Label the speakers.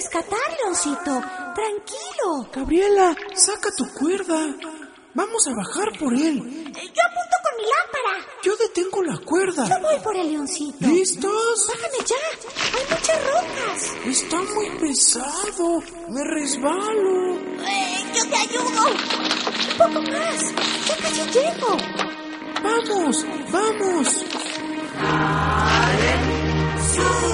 Speaker 1: rescatar, Leoncito. Tranquilo.
Speaker 2: Gabriela, saca tu cuerda. Vamos a bajar por él.
Speaker 1: Yo apunto con mi lámpara.
Speaker 2: Yo detengo la cuerda.
Speaker 1: Yo voy por el Leoncito.
Speaker 2: ¿Listos?
Speaker 1: Bájame ya. Hay muchas rocas.
Speaker 2: Está muy pesado. Me resbalo.
Speaker 1: Yo te ayudo. Un poco más. Ya casi llego.
Speaker 2: ¡Vamos! ¡Vamos!
Speaker 1: ¡Sube!